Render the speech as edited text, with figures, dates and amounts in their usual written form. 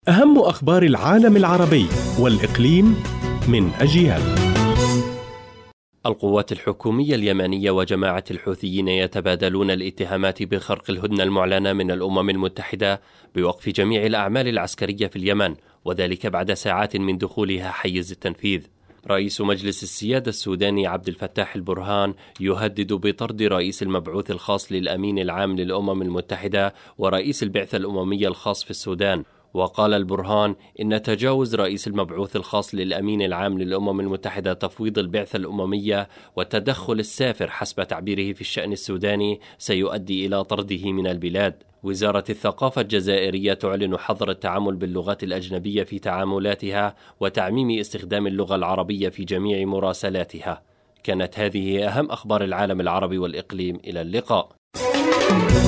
أهم أخبار العالم العربي والإقليم من أجيال. القوات الحكومية اليمنية وجماعة الحوثيين يتبادلون الاتهامات بخرق الهدنة المعلنة من الأمم المتحدة بوقف جميع الأعمال العسكرية في اليمن، وذلك بعد ساعات من دخولها حيز التنفيذ. رئيس مجلس السيادة السوداني عبد الفتاح البرهان يهدد بطرد رئيس المبعوث الخاص للأمين العام للأمم المتحدة ورئيس البعثة الأممية الخاص في السودان. وقال البرهان إن تجاوز رئيس المبعوث الخاص للأمين العام للأمم المتحدة تفويض البعثة الأممية والتدخل السافر حسب تعبيره في الشأن السوداني سيؤدي إلى طرده من البلاد. وزارة الثقافة الجزائرية تعلن حظر التعامل باللغات الأجنبية في تعاملاتها وتعميم استخدام اللغة العربية في جميع مراسلاتها. كانت هذه أهم أخبار العالم العربي والإقليم. إلى اللقاء.